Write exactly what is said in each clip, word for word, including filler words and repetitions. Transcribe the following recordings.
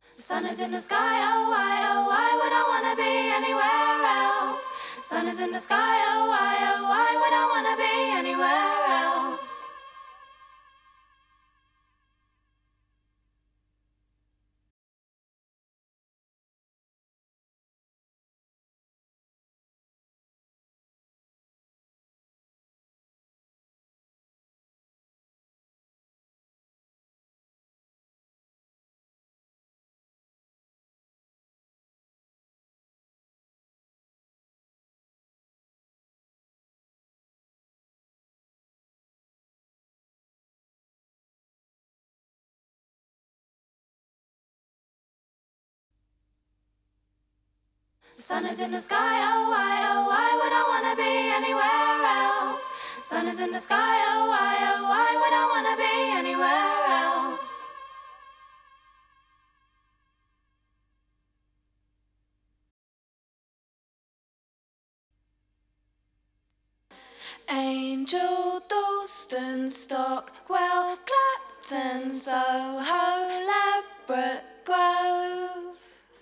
Sun is in the sky, oh why, oh why would I wanna be anywhere else? Sun is in the sky, oh why, oh why would I wanna be anywhere else? Sun is in the sky, oh why, oh why would I wanna be anywhere else? Sun is in the sky, oh why, oh why would I wanna be anywhere else? Angel, Dalston, Stockwell, Clapton, Soho, Ladbroke Grove,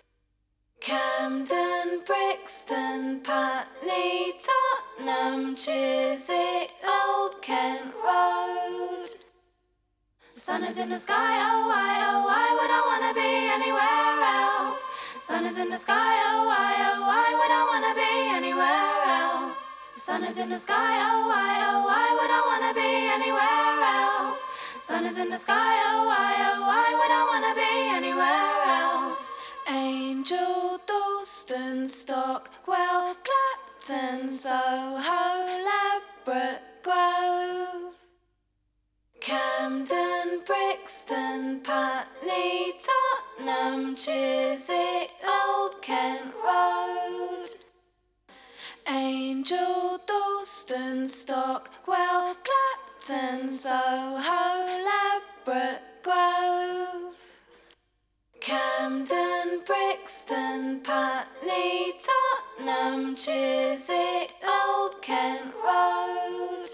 Camden, Brixton, Putney, Tottenham, Chiswick, Old Kent Road. Sun is in the sky, oh why, oh why would I wanna be anywhere else? Sun is in the sky, oh why, oh why would I wanna be anywhere else? Sun is in the sky, oh why, oh why would I wanna be anywhere else? Sun is in the sky, oh why, oh why would I wanna be anywhere else? Angel, Dalston, Stockwell, Clapton, Soho, Ladbroke Grove, Camden, Brixton, Putney, Tottenham, Chiswick, Old Kent Road. Angel, Dalston, Stockwell, Clapton, Soho, Ladbroke Grove, Camden, Brixton, Putney, Tottenham, Chiswick, Old Kent Road.